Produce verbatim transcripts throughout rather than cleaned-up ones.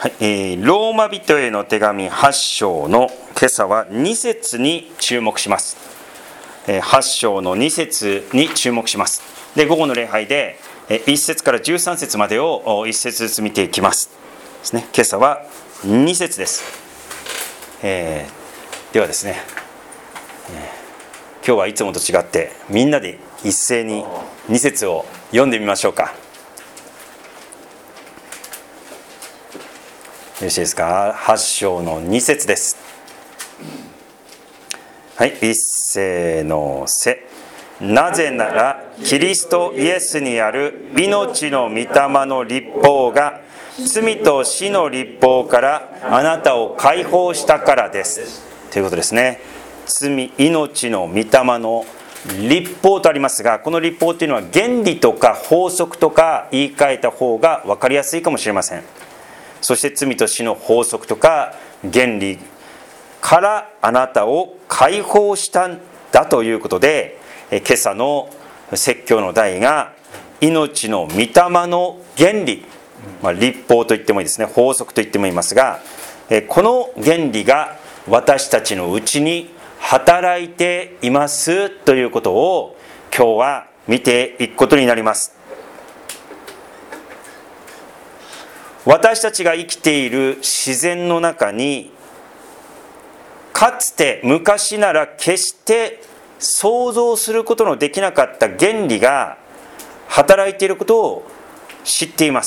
はい、えー、ローマ人への手紙はち章の今朝はに節に注目します。えー、はち章のに節に注目します。で、午後の礼拝でいち節からじゅうさん節までをいち節ずつ見ていきます。ですね、今朝はに節です。えー、ではですね、えー、今日はいつもと違ってみんなで一斉にに節を読んでみましょうか。よろしいですか。はち章のに節です。はい、一斉のせ。なぜならキリストイエスにある命の御霊の律法が罪と死の律法からあなたを解放したからですということですね。罪、命の御霊の律法とありますが、この律法というのは原理とか法則とか言い換えた方が分かりやすいかもしれません。そして罪と死の法則とか原理からあなたを解放したんだということで、今朝の説教の題が命の御霊の原理、まあ、律法と言ってもいいですね、法則と言ってもいいますが、この原理が私たちのうちに働いていますということを今日は見ていくことになります。私たちが生きている自然の中に、かつて昔なら決して想像することのできなかった原理が働いていることを知っています。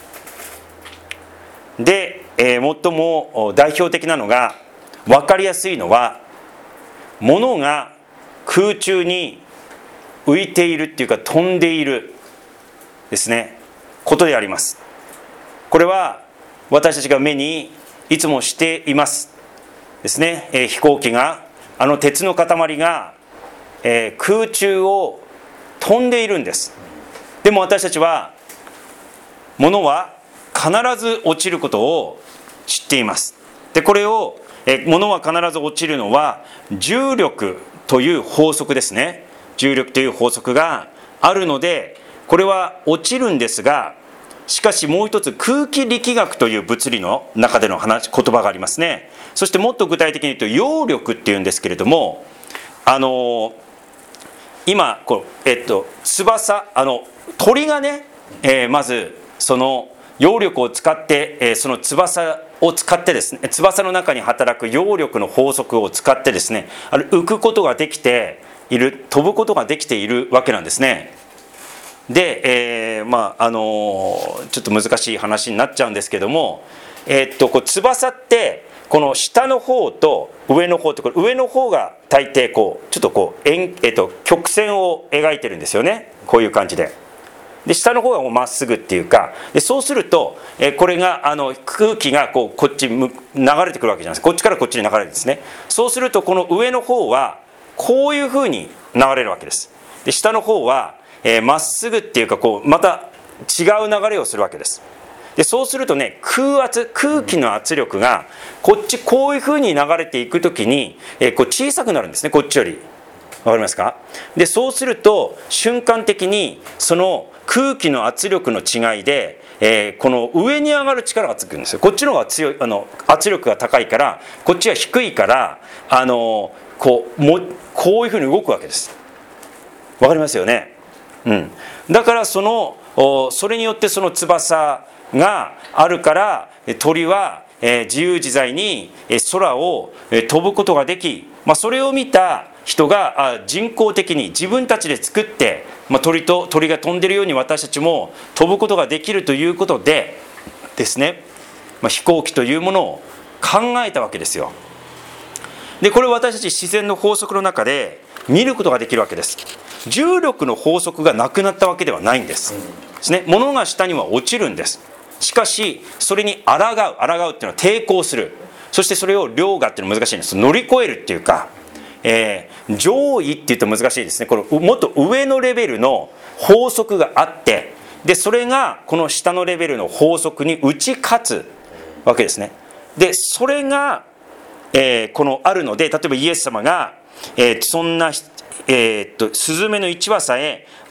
で、えー、最も代表的なのが、分かりやすいのは、物が空中に浮いているっていうか飛んでいるですね、ことであります。これは私たちが目にいつもしていますですね。えー、飛行機が、あの鉄の塊が、えー、空中を飛んでいるんです。でも私たちは物は必ず落ちることを知っています。で、これを、えー、物は必ず落ちるのは重力という法則ですね。重力という法則があるので、これは落ちるんですが、しかしもう一つ空気力学という物理の中での話言葉がありますね。そしてもっと具体的に言うと揚力っていうんですけれども、あの今こう、えっと、翼あの鳥がね、えー、まずその揚力を使って、えー、その翼を使ってですね、翼の中に働く揚力の法則を使ってですね、あれ浮くことができている、飛ぶことができているわけなんですね。で、えー、まああのー、ちょっと難しい話になっちゃうんですけども、えー、っとこう翼ってこの下の方と上の方と、これ上の方が大抵こうちょっとこう、えー、っと曲線を描いてるんですよね。こういう感じで。で、下の方がもうまっすぐっていうか、でそうすると、えー、これがあの空気がこうこっち流れてくるわけじゃないですか。こっちからこっちに流れるんですね。そうするとこの上の方はこういうふうに流れるわけです。で、下の方はえー、まっすぐっていうかこうまた違う流れをするわけです。でそうするとね、空圧、空気の圧力がこっちこういうふうに流れていくときに、えー、こう小さくなるんですね、こっちより。わかりますか？でそうすると瞬間的にその空気の圧力の違いで、えー、この上に上がる力がつくんですよ。こっちの方が強い、あの圧力が高いから、こっちは低いから、あのこうもこういうふうに動くわけです。わかりますよね？うん、だからそのそれによってその翼があるから鳥は自由自在に空を飛ぶことができ、まあ、それを見た人が人工的に自分たちで作って、まあ、鳥と鳥が飛んでるように私たちも飛ぶことができるということでですね、まあ、飛行機というものを考えたわけですよ。でこれを私たち自然の法則の中で見ることができるわけです。重力の法則がなくなったわけではないんです。ですね、物が下には落ちるんです。しかしそれに抗う、抗うっていうのは抵抗する。そしてそれを凌駕っていうのは難しいんです。乗り越えるっていうか、えー、上位っていうと難しいですね。これもっと上のレベルの法則があって、でそれがこの下のレベルの法則に打ち勝つわけですね。でそれが、えー、このあるので、例えばイエス様が、えー、そんなえー、っとスズメのいち羽さえ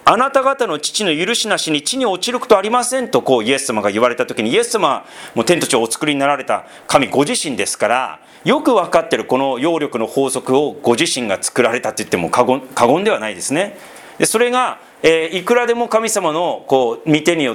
あなた方の父の許しなしに地に落ちることありませんとこうイエス様が言われた時に、イエス様はもう天と地をお作りになられた神ご自身ですから、よく分かってるこの揚力の法則をご自身が作られたと言っても過言、過言ではないですね。でそれが、えー、いくらでも神様のこう御手によって、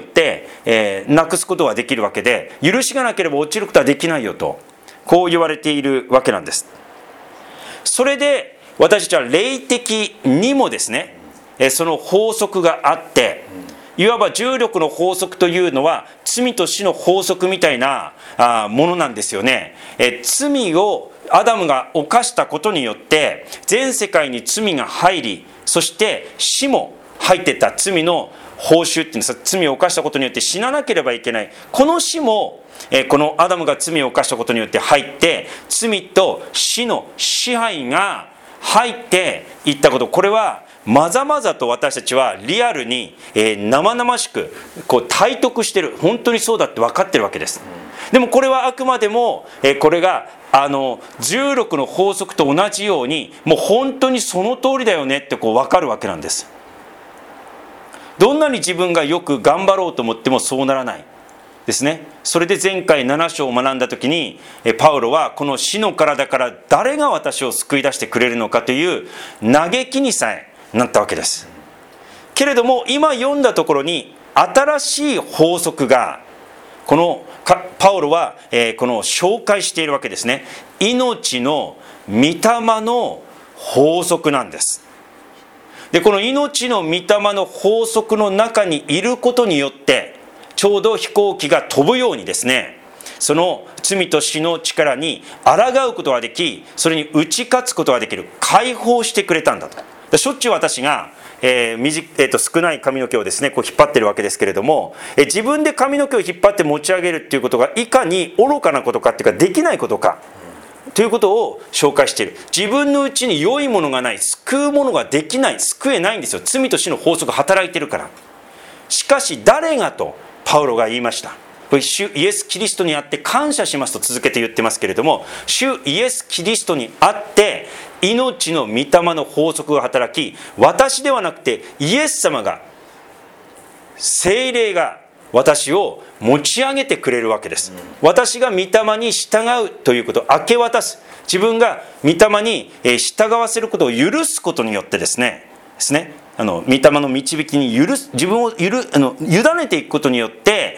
えー、なくすことはできるわけで、許しがなければ落ちることはできないよとこう言われているわけなんです。それで私たちは霊的にもですね、その法則があって、いわば重力の法則というのは罪と死の法則みたいなものなんですよね。え罪をアダムが犯したことによって全世界に罪が入り、そして死も入っていった罪の報酬っていうんですか、罪を犯したことによって死ななければいけない、この死もえこのアダムが罪を犯したことによって入って、罪と死の支配が入っていったこと、これはまざまざと私たちはリアルに、えー、生々しくこう体得してる、本当にそうだって分かってるわけです。でもこれはあくまでも、えー、これがあの重力の法則と同じように、もう本当にその通りだよねってこう分かるわけなんです。どんなに自分がよく頑張ろうと思ってもそうならないですね。それで前回なな章を学んだ時にパウロはこの死の体から誰が私を救い出してくれるのかという嘆きにさえなったわけです。けれども今読んだところに新しい法則がこのパウロはこの紹介しているわけですね。命の御霊の法則なんです。でこの命の御霊の法則の中にいることによって、ちょうど飛行機が飛ぶようにですね、その罪と死の力に抗うことができ、それに打ち勝つことができる、解放してくれたんだと。でしょっちゅう私が、えー短えー、と少ない髪の毛をですねこう引っ張ってるわけですけれども、えー自分で髪の毛を引っ張って持ち上げるっていうことがいかに愚かなことかっていうか、できないことかということを紹介している。自分のうちに良いものがない、救うものができない、救えないんですよ。罪と死の法則が働いているから。しかし誰がとパウロが言いました。主イエス・キリストにあって感謝しますと続けて言ってますけれども、主イエス・キリストにあって命の御霊の法則が働き、私ではなくてイエス様が、聖霊が私を持ち上げてくれるわけです。私が御霊に従うということ、明け渡す、自分が御霊に従わせることを許すことによってですねですねあの御霊の導きに許す、自分をゆるあの委ねていくことによって、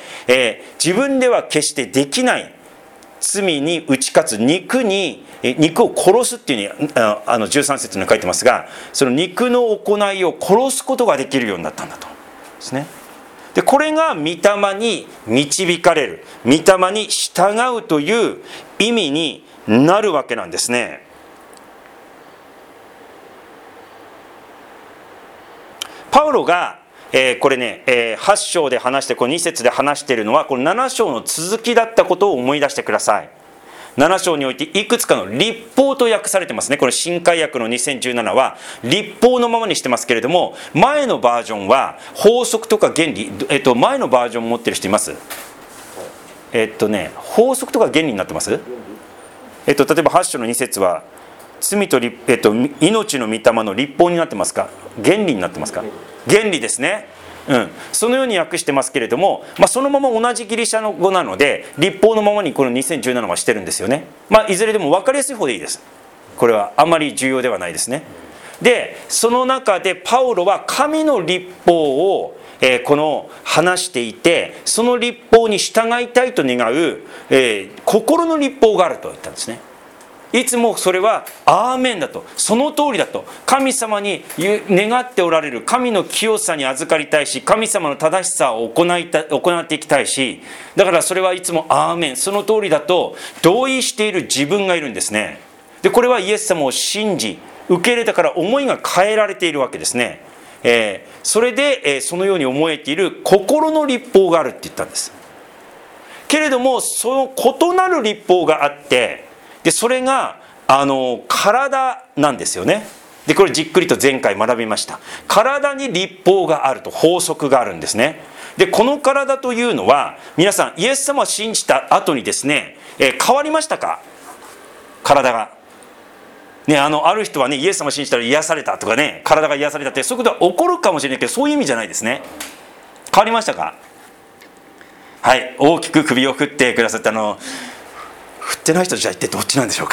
えー、自分では決してできない罪に打ち勝つ、肉に肉を殺すっていうふうにああのじゅうさん節に書いてますが、その肉の行いを殺すことができるようになったんだとですね。でこれが御霊に導かれる、御霊に従うという意味になるわけなんですね。パウロが、えー、これね、えー、はち章で話して、このに節で話しているのはこのなな章の続きだったことを思い出してください。なな章においていくつかの律法と訳されてますね。これ新海訳のにせんじゅうななは律法のままにしてますけれども、前のバージョンは法則とか原理、えっと、前のバージョン持ってる人います？えっとね法則とか原理になってます？えっと、例えばはち章のに節は罪と、えっと、命の御霊の律法になってますか、原理になってますか？原理ですね。うん、そのように訳してますけれども、まあ、そのまま同じギリシャの語なので律法のままにこのにせんじゅうななはしてるんですよね。まあ、いずれでも分かりやすい方でいいです。これはあんまり重要ではないですね。でその中でパウロは神の律法を、えー、この話していて、その律法に従いたいと願う、えー、心の律法があると言ったんですね。いつもそれはアーメンだと、その通りだと、神様に願っておられる神の清さに預かりたいし、神様の正しさを行いた行っていきたいし、だからそれはいつもアーメン、その通りだと同意している自分がいるんですね。でこれはイエス様を信じ受け入れたから思いが変えられているわけですね。えー、それで、えー、そのように思えている心の律法があるって言ったんです。けれどもその異なる律法があって、でそれがあの体なんですよね。でこれじっくりと前回学びました。体に律法があると、法則があるんですね。でこの体というのは皆さんイエス様を信じた後にですね、えー、変わりましたか？体がね、あのある人はね、イエス様を信じたら癒されたとかね、体が癒されたって、そういうことは起こるかもしれないけど、そういう意味じゃないですね。変わりましたか？はい、大きく首を振ってくださった。あの振ってない人じゃあ一体どっちなんでしょうか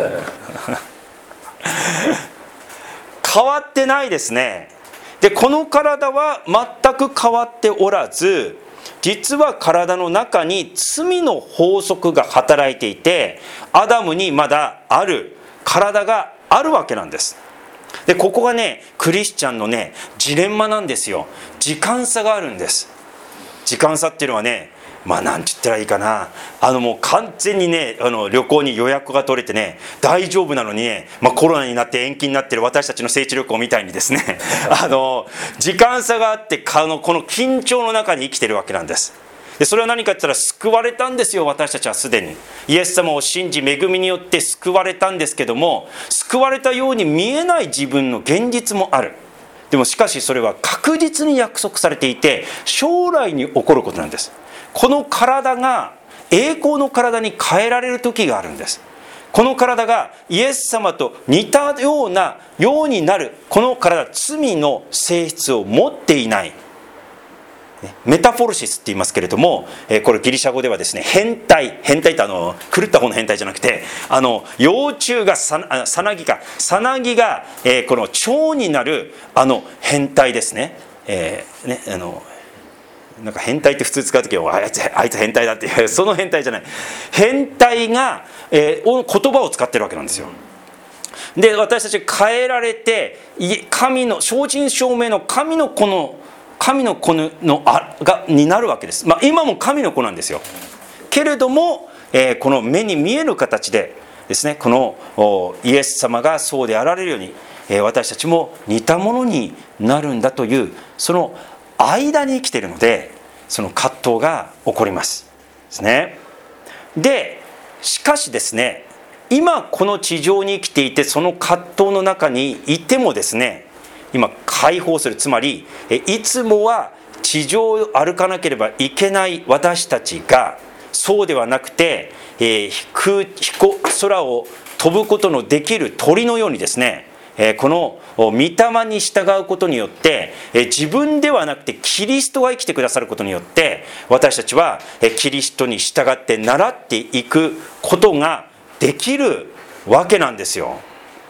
変わってないですね。でこの体は全く変わっておらず、実は体の中に罪の法則が働いていて、アダムにまだある体があるわけなんです。でここがね、クリスチャンのねジレンマなんですよ。時間差があるんです。時間差っていうのはね、まあなんて言ったらいいかな、あのもう完全にね、あの旅行に予約が取れてね大丈夫なのにね、まあ、コロナになって延期になってる私たちの聖地旅行みたいにですねあの時間差があって、この緊張の中に生きてるわけなんです。でそれは何かって言ったら、救われたんですよ。私たちはすでにイエス様を信じ、恵みによって救われたんですけども、救われたように見えない自分の現実もある。でもしかしそれは確実に約束されていて、将来に起こることなんです。この体が栄光の体に変えられる時があるんです。この体がイエス様と似たようなようになる、この体、罪の性質を持っていない、メタフォルシスって言いますけれども、これギリシャ語ではですね、変態、変態ってあの狂った方の変態じゃなくて、あの幼虫がささなぎかさなぎが、えー、この蝶になるあの変態ですね。えー、ねあのなんか変態って普通使うときはあいつあいつ変態だっていう、その変態じゃない、変態が、えー、言葉を使ってるわけなんですよ。で私たち変えられて、神の正真正銘の神の子の神の子のあがになるわけです。まあ、今も神の子なんですよ。けれども、えー、この目に見える形でですね、このイエス様がそうであられるように、えー、私たちも似たものになるんだという、その間に生きているので、その葛藤が起こりますですね。でしかしですね、今この地上に生きていて、その葛藤の中にいてもですね、今解放する、つまりいつもは地上を歩かなければいけない私たちが、そうではなくて、えー、空空を飛ぶことのできる鳥のようにですね、この御霊に従うことによって、自分ではなくてキリストが生きてくださることによって、私たちはキリストに従って習っていくことができるわけなんですよ。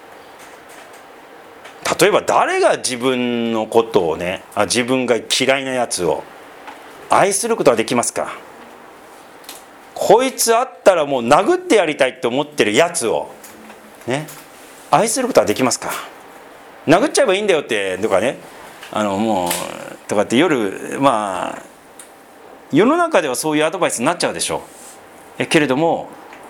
例えば誰が自分のことをね、自分が嫌いなやつを愛することはできますか？こいつあったらもう殴ってやりたいって思ってるやつをね、愛することはできますか？殴っちゃえばいいんだよってとかね、あのもうとかって夜、まあ世の中ではそういうアドバイスになっちゃうでしょう。えけれども、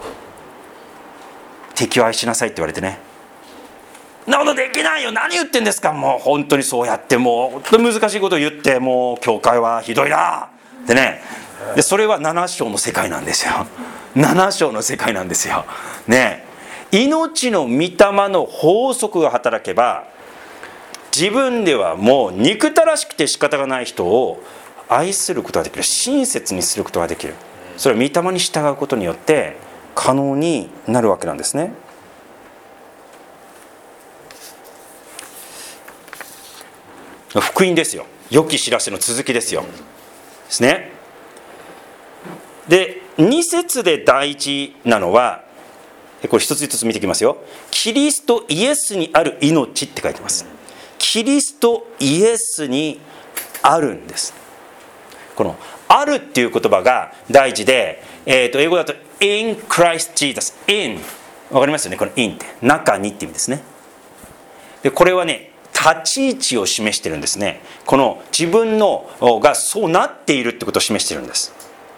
敵を愛しなさいって言われてね、そんなことできないよ、何言ってんですか、もう本当にそうやってもう本当に難しいことを言って、もう教会はひどいなってね。でそれはなな章の世界なんですよ。なな章の世界なんですよね。命の御霊の法則が働けば、自分ではもう憎たらしくて仕方がない人を愛することができる、親切にすることができる。それは御霊に従うことによって可能になるわけなんですね。福音ですよ。良き知らせの続きですよ。ですね。でに節で大事なのは、これ一つ一つ見ていきますよ。キリストイエスにある命って書いてます。キリストイエスにあるんです。このあるっていう言葉が大事で、えー、と英語だと in Christ Jesus、 in わかりますよね。この in って中にって意味ですね。でこれはね、立ち位置を示してるんですね。この自分のがそうなっているってことを示してるんです。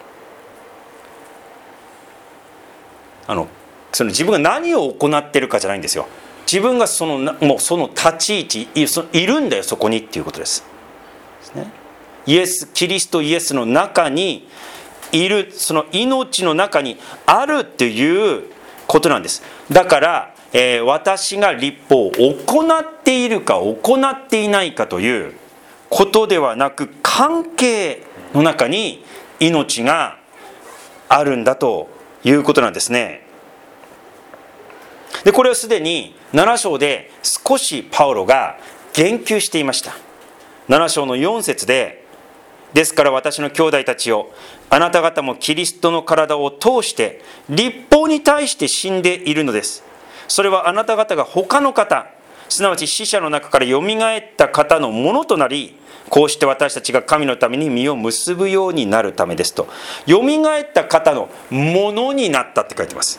あのその自分が何を行ってるかじゃないんですよ。自分がそのもうその立ち位置 い, いるんだよ、そこにっていうことです。ですね。イエス、キリストイエスの中にいる、その命の中にあるっていうことなんです。だから、えー、私が律法を行っているか行っていないかということではなく、関係の中に命があるんだということなんですね。 でこれはすでになな章で少しパウロが言及していました。なな章のよん節で、ですから私の兄弟たちよ、あなた方もキリストの体を通して律法に対して死んでいるのです。それはあなた方が他の方、すなわち死者の中からよみがえった方のものとなり、こうして私たちが神のために実を結ぶようになるためですと。よみがえった方のものになったって書いてます。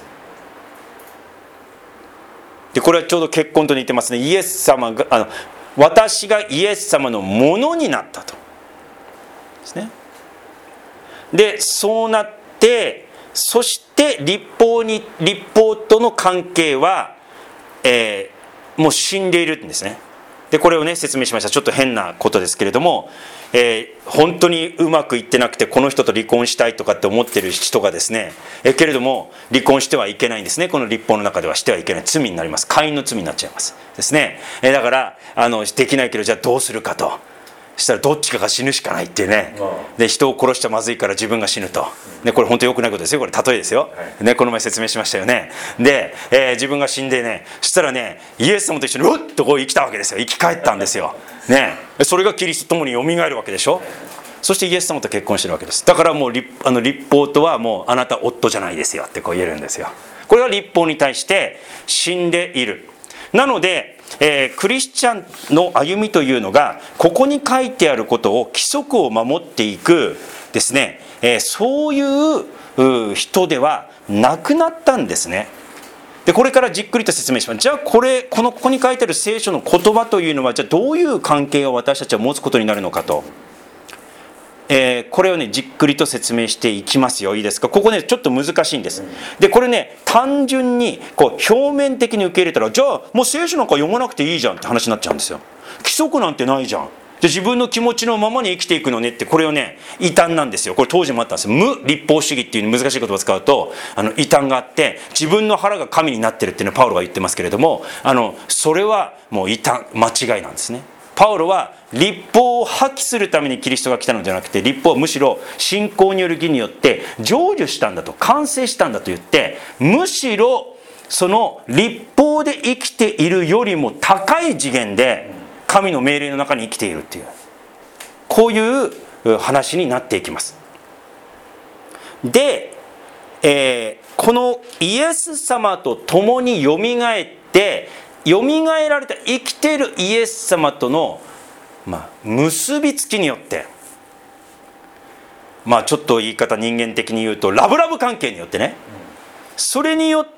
でこれはちょうど結婚と似てますね。イエス様があの私がイエス様のものになったとですね。でそうなって、そして律法に律法との関係は、えー、もう死んでいるんですね。でこれをね説明しました。ちょっと変なことですけれども、えー、本当にうまくいってなくてこの人と離婚したいとかって思ってる人がですね、えー、けれども離婚してはいけないんですね。この律法の中ではしてはいけない罪になります。姦淫の罪になっちゃいますですね。えー、だからあのできないけど、じゃあどうするかとしたら、どっちかが死ぬしかないっていうね。で人を殺しちゃまずいから自分が死ぬと、ね、これ本当に良くないことですよ。これ例えですよ、ね、この前説明しましたよね。で、えー、自分が死んでね、そしたらねイエス様と一緒にうっとこう生きたわけですよ。生き返ったんですよ、ね、それがキリストと共によみがえるわけでしょ。そしてイエス様と結婚してるわけです。だからもう 立, あの律法とはもうあなた夫じゃないですよってこう言えるんですよ。これは律法に対して死んでいる。なので、えー、クリスチャンの歩みというのがここに書いてあることを規則を守っていくですね、えー、そういう人ではなくなったんですね。でこれからじっくりと説明します。じゃあこれこのここに書いてある聖書の言葉というのはじゃあどういう関係を私たちは持つことになるのかと、えー、これをねじっくりと説明していきますよ。いいですか。ここねちょっと難しいんです。でこれね単純にこう表面的に受け入れたら、じゃあもう聖書なんか読まなくていいじゃんって話になっちゃうんですよ。規則なんてないじゃん、で自分の気持ちのままに生きていくのねって、これをね異端なんですよ。これ当時もあったんですよ。無律法主義っていう難しい言葉を使うとあの異端があって、自分の腹が神になってるっていうのはパウロが言ってますけれども、あのそれはもう異端、間違いなんですね。パウロは律法を破棄するためにキリストが来たのではなくて、律法はむしろ信仰による義によって成就したんだと、完成したんだと言って、むしろその律法で生きているよりも高い次元で神の命令の中に生きているっていう、こういう話になっていきます。で、えー、このイエス様と共によみがえってよみがえられた生きているイエス様との、まあ、結びつきによって、まあちょっと言い方人間的に言うとラブラブ関係によってね、それによって、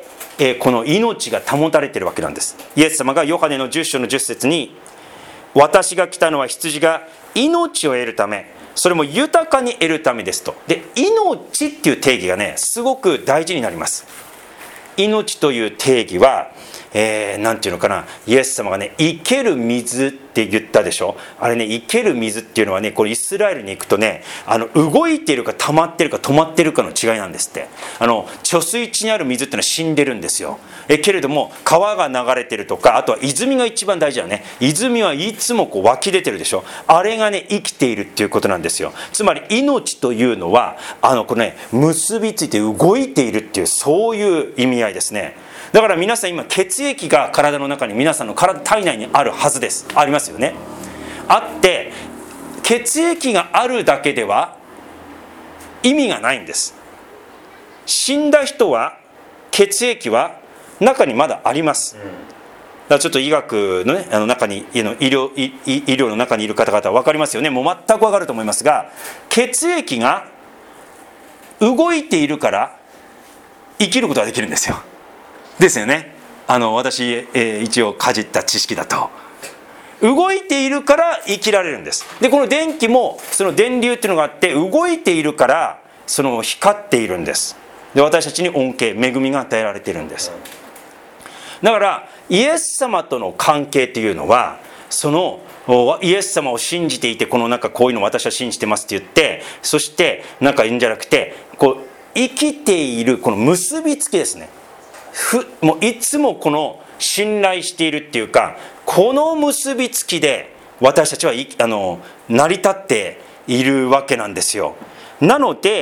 えー、この命が保たれているわけなんです。イエス様がヨハネのじゅっ章のじゅっ節に、私が来たのは羊が命を得るため、それも豊かに得るためですと。で命っていう定義がねすごく大事になります。命という定義は、えー、なんていうのかな、イエス様がね生ける水って言ったでしょ。あれね、生ける水っていうのはね、これイスラエルに行くとね、あの動いているか溜まってるか止まってるかの違いなんですって。あの貯水池にある水っていうのは死んでるんですよ。えけれども川が流れてるとか、あとは泉が一番大事だね。泉はいつもこう湧き出てるでしょ。あれがね生きているっていうことなんですよ。つまり命というのはあのこれね結びついて動いているっていう、そういう意味合いですね。だから皆さん今血液が体の中に、皆さんの体体内にあるはずです。ありますよね。あって、血液があるだけでは意味がないんです。死んだ人は血液は中にまだあります。だからちょっと医学のね、あの中に医療、医療の中にいる方々は分かりますよね。もう全く分かると思いますが、血液が動いているから生きることができるんですよ。ですよね。あの私、えー、一応かじった知識だと、動いているから生きられるんです。でこの電気もその電流っていうのがあって、動いているからその光っているんです。で私たちに恩恵、恵みが与えられているんです。だからイエス様との関係っていうのは、そのイエス様を信じていて、この中こういうの私は信じてますって言って、そしてなんかいいんじゃなくて、こう生きているこの結びつきですね。ふもういつもこの信頼しているっていうか、この結びつきで私たちはあの成り立っているわけなんですよ。なので、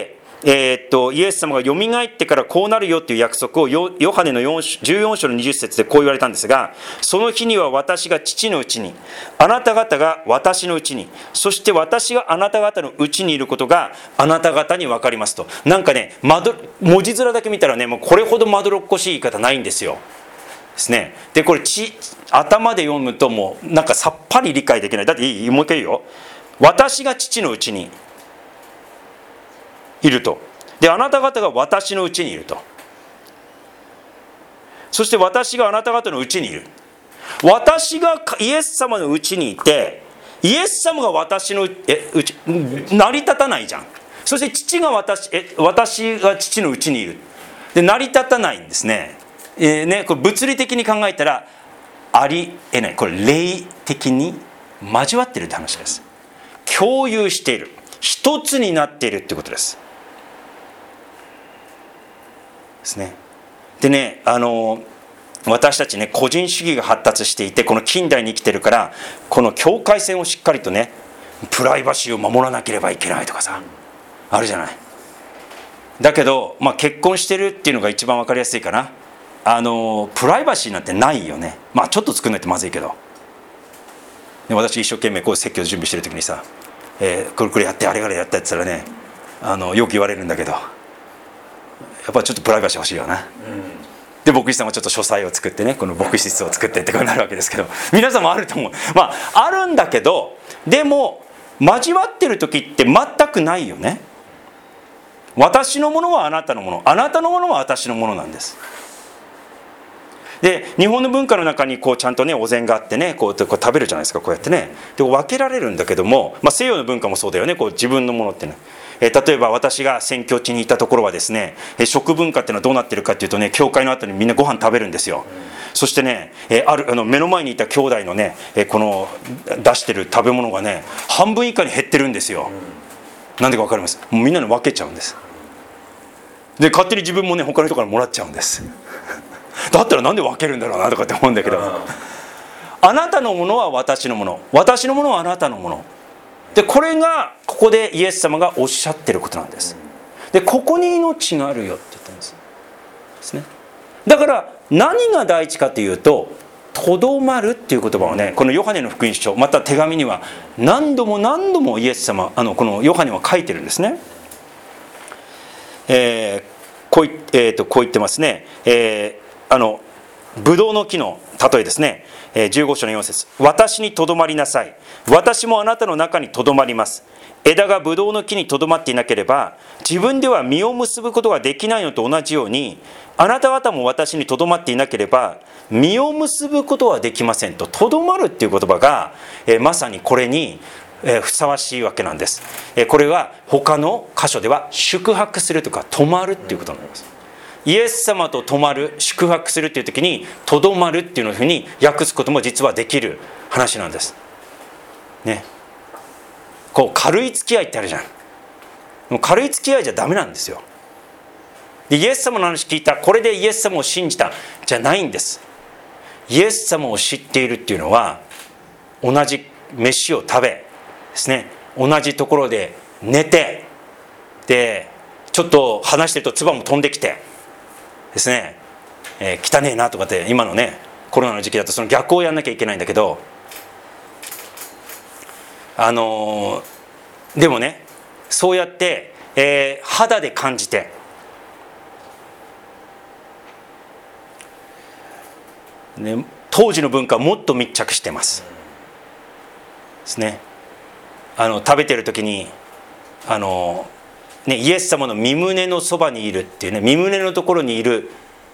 えー、っとイエス様がよみがえってからこうなるよっていう約束を ヨ, ヨハネのじゅうよん章のにじゅっ節でこう言われたんですが、その日には私が父のうちに、あなた方が私のうちに、そして私があなた方のうちにいることがあなた方に分かりますと。なんかね、まど文字面だけ見たらね、もうこれほどまどろっこしい言い方ないんですよ。ですね。でこれち頭で読むともうなんかさっぱり理解できない。だっていいもう一回言うよ。私が父のうちにいると。であなた方が私のうちにいると。そして私があなた方のうちにいる。私がイエス様のうちにいて、イエス様が私のえうち成り立たないじゃん。そして父が私え私が父のうちにいる。で成り立たないんですね。えー、ねこれ物理的に考えたらありえない。これ霊的に交わっているって話です。共有している、一つになっているってことですですね。でね、あの私たちね、個人主義が発達していて、この近代に生きてるから、この境界線をしっかりとね、プライバシーを守らなければいけないとかさ、あるじゃない。だけど、まあ、結婚してるっていうのが一番分かりやすいかな。あのプライバシーなんてないよね。まあちょっと作んないとまずいけど。で私一生懸命こう説教準備してる時にさ、えー、これこれやってあれからやったって言ったらね、あのよく言われるんだけど、やっぱちょっとプライバシー欲しいよな、うん、で牧師さんもちょっと書斎を作ってね、この牧師室を作ってってこうなるわけですけど、皆さんもあると思う。まああるんだけど、でも交わってる時って全くないよね。私のものはあなたのもの、あなたのものは私のものなんです。で日本の文化の中にこうちゃんとねお膳があってね、こうこう食べるじゃないですか、こうやってね。で分けられるんだけども、まあ、西洋の文化もそうだよね。こう自分のものってね、えー、例えば私が宣教地にいたところはですね、えー、食文化っていうのはどうなってるかっていうとね、教会の後にみんなご飯食べるんですよ。そしてね、えー、あるあの目の前にいた兄弟のね、えー、この出してる食べ物がね半分以下に減ってるんですよ。なんでか分かります？もうみんなに分けちゃうんです。で勝手に自分もね他の人からもらっちゃうんです。だったらなんで分けるんだろうなとかって思うんだけど、あなたのものは私のもの、私のものはあなたのもので、これがここでイエス様がおっしゃってることなんです。でここに命があるよって言ってるんですですね。だから何が第一かというと、とどまるっていう言葉をね、このヨハネの福音書、また手紙には何度も何度もイエス様、あのこのヨハネは書いてるんですね。えー、こうい、えー、とこう言ってますね。えーあのブドウの木の例えですね、じゅうご章のよん節、私にとどまりなさい、私もあなたの中にとどまります。枝がブドウの木にとどまっていなければ自分では実を結ぶことができないのと同じように、あなた方も私にとどまっていなければ実を結ぶことはできませんと。とどまるっていう言葉が、えー、まさにこれにえー、ふさわしいわけなんです。えー、これは他の箇所では宿泊するとか泊まるっていうことになります。イエス様と泊まる、宿泊するっていう時にとどまるっていうふうに訳すことも実はできる話なんですね。こう軽い付き合いってあるじゃん。もう軽い付き合いじゃダメなんですよ。でイエス様の話聞いた、これでイエス様を信じたじゃないんです。イエス様を知っているっていうのは、同じ飯を食べですね、同じところで寝て、でちょっと話してると唾も飛んできてですね、えー、汚ねえなとかって、今のねコロナの時期だとその逆をやんなきゃいけないんだけど、あのー、でもねそうやって、えー、肌で感じて、ね、当時の文化はもっと密着してますですね。あの食べてる時にあのね、イエス様の御胸のそばにいるっていうね、御胸のところにいる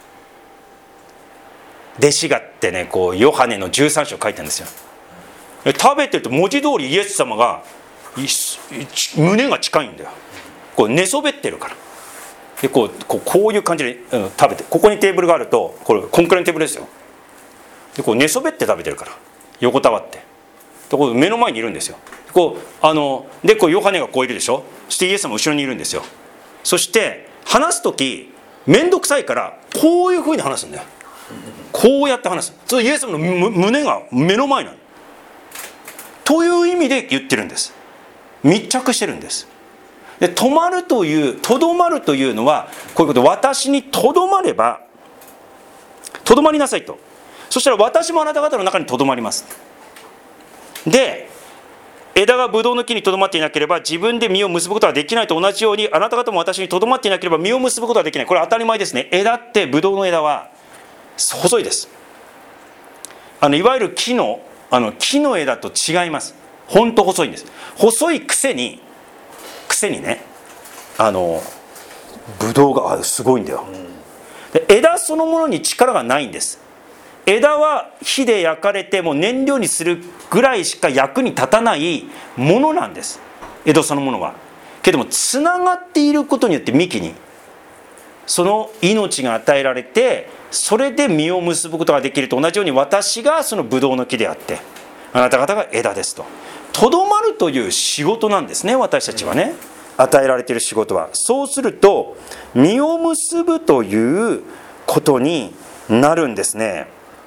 弟子がってね、こうヨハネのじゅうさん章書いてあるんですよ。食べてると文字通りイエス様が胸が近いんだよ。こう寝そべってるから。でこうこうこういう感じで、うん、食べて、ここにテーブルがあると、これこんくらいのテーブルですよ。でこう寝そべって食べてるから、横たわって、でこう目の前にいるんですよ。こうあのでこうヨハネがこういるでしょ。そしてイエス様後ろにいるんですよ。そして話す時面倒くさいからこういうふうに話すんだよ。こうやって話す。それイエス様の胸が目の前なのという意味で言ってるんです。密着してるんです。 で止まるという、とどまるというのはこういうこと、私にとどまれば、とどまりなさいと。そしたら私もあなた方の中にとどまります。で枝がブドウの木にとどまっていなければ自分で実を結ぶことはできないと同じように、あなた方も私にとどまっていなければ実を結ぶことはできない。これ当たり前ですね。枝って、ブドウの枝は細いです。あのいわゆる木のあの木の枝と違います。ほんと細いんです。細いくせにくせにね、あのブドウがあすごいんだよ。で枝そのものに力がないんです。枝は火で焼かれてもう燃料にするぐらいしか役に立たないものなんです、枝そのものは。けどもつながっていることによって幹にその命が与えられて、それで実を結ぶことができると同じように、私がそのブドウの木であってあなた方が枝ですと。とどまるという仕事なんですね、私たちはね、与えられている仕事は。そうすると実を結ぶということになるんですね。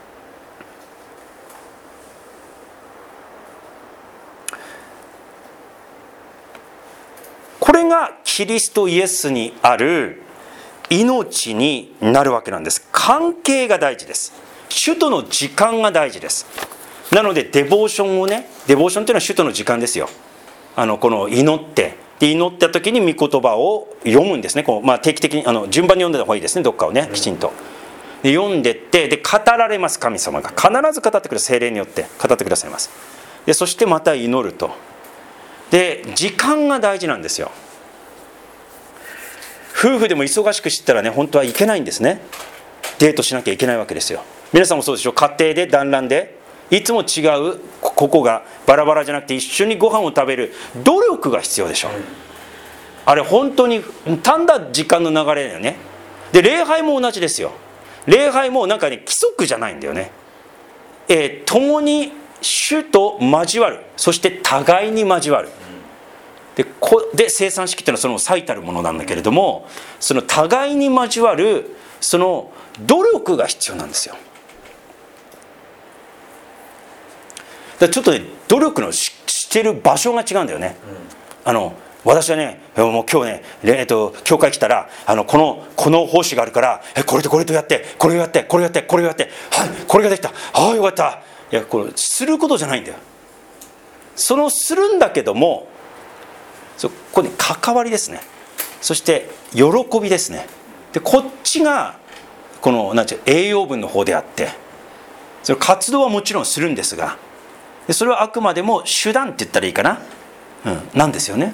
これがキリストイエスにある命になるわけなんです。関係が大事です。主との時間が大事です。なのでデボーションをね、デボーションというのは主との時間ですよ。あのこの祈ってで祈った時に御言葉を読むんですね。こう、まあ、定期的にあの順番に読んでた方がいいですね、どっかをねきちんと。で読んでってで語られます。神様が必ず語ってくる、聖霊によって語ってくださいます。でそしてまた祈ると。で時間が大事なんですよ。夫婦でも忙しくしてたらね、本当はいけないんですね。デートしなきゃいけないわけですよ。皆さんもそうでしょ。家庭で団らんでいつも違う、ここがバラバラじゃなくて一緒にご飯を食べる努力が必要でしょ。あれ本当に単な時間の流れだよね。で礼拝も同じですよ。礼拝もなんかね規則じゃないんだよね。えー、共に主と交わる、そして互いに交わる。で, こで生産式っていうのはその最たるものなんだけれども、その互いに交わるその努力が必要なんですよ。だちょっとね努力の し, してる場所が違うんだよね、うん、あの私はねもう今日ね、えっと、教会来たらあのこのこの奉仕があるからえこれとこれとやってこれをやってこれをやってこれをやってはいこれができたああよかった。いやこれすることじゃないんだよ。そのするんだけどもそこに関わりですね。そして喜びですね。でこっちがこのなんていう栄養分の方であって、それ活動はもちろんするんですが、でそれはあくまでも手段って言ったらいいかな、うん、なんですよね。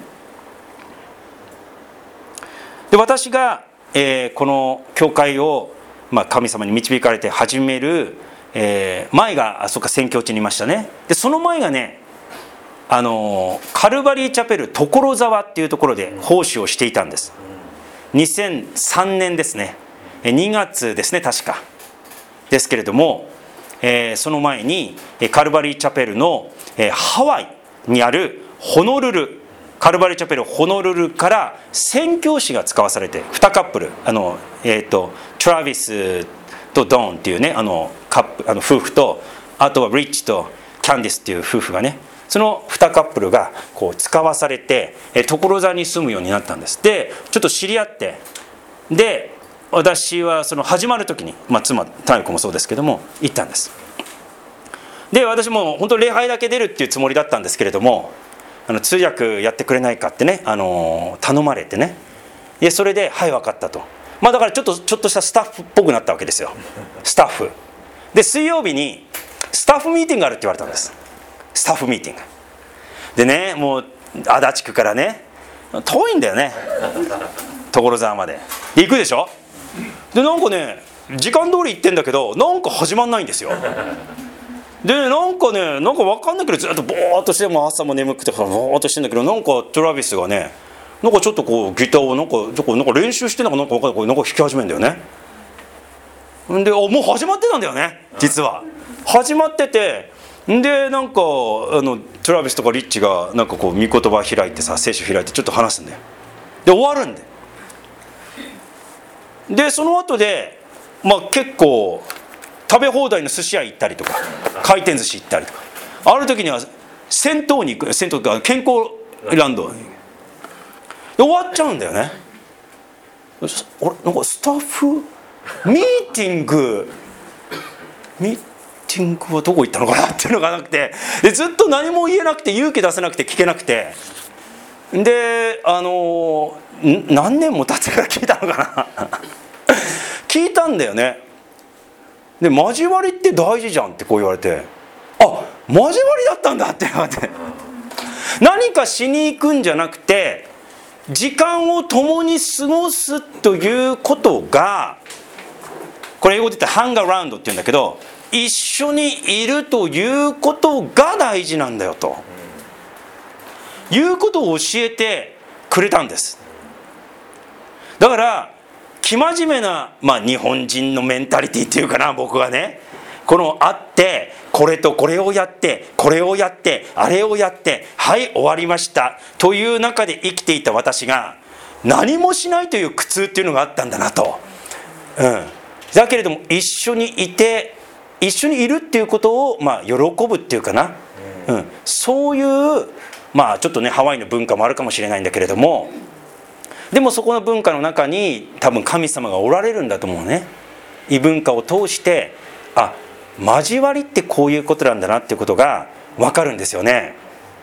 で私が、えー、この教会を、まあ、神様に導かれて始める、えー、前があそっか宣教地にいましたね。でその前がねあのカルバリーチャペル所沢っていうところで奉仕をしていたんです。にせんさんねんですね、にがつですね確かですけれども、えー、その前にカルバリーチャペルの、えー、ハワイにあるホノルル、カルバリーチャペルホノルルから宣教師が使わされてにカップル、あの、えー、とトラビスとドーンっていうねあのカップあの夫婦と、あとはリッチとキャンディスっていう夫婦がね、そのにカップルがこう使わされて所沢に住むようになったんです。でちょっと知り合って、で私はその始まる時に、まあ、妻タイ子もそうですけども行ったんです。で私も本当礼拝だけ出るっていうつもりだったんですけれども、あの通訳やってくれないかってね、あの頼まれてね、でそれではい分かったと。まあだからちょっとちょっとしたスタッフっぽくなったわけですよ。スタッフで水曜日にスタッフミーティングがあるって言われたんです。スタッフミーティングでね、もう足立区からね遠いんだよね所沢まで。で行くでしょ。でなんかね時間通り行ってんだけどなんか始まんないんですよ。でなんかねなんか分かんないけどずっとボーっとしても朝も眠くてボーっとしてんだけど、なんかトラビスがねなんかちょっとこうギターをなんかちょっとなんか練習してんのかなんか分かんない、なんか弾き始めるんだよね。でもう始まってたんだよね、実は始まってて、でなんかあのトラビスとかリッチがなんかこう御言葉開いてさ、聖書開いてちょっと話すんだよ。で終わるんで、でその後でまあ結構食べ放題の寿司屋行ったりとか回転寿司行ったりとか、ある時には銭湯に行く、銭湯とか健康ランドで終わっちゃうんだよね。俺なんかスタッフミーティングミーティングはどこ行ったのかなっていうのがなくて、でずっと何も言えなくて、勇気出せなくて聞けなくて、であの何年も経ってから聞いたのかな聞いたんだよね。で交わりって大事じゃんってこう言われて、あ、交わりだったんだって言われて、何かしに行くんじゃなくて時間を共に過ごすということが、これ英語で言ったらハングアラウンドって言うんだけど、一緒にいるということが大事なんだよということを教えてくれたんです。だから生真面目な、まあ、日本人のメンタリティっていうかな、僕がね、このあってこれとこれをやってこれをやってあれをやってはい終わりましたという中で生きていた私が何もしないという苦痛っていうのがあったんだなと、うん、だけれども一緒にいて一緒にいるっていうことを、まあ、喜ぶっていうかな、うん、そういう、まあちょっとねハワイの文化もあるかもしれないんだけれども、でもそこの文化の中に多分神様がおられるんだと思うね。異文化を通してあ、交わりってこういうことなんだなっていうことが分かるんですよね。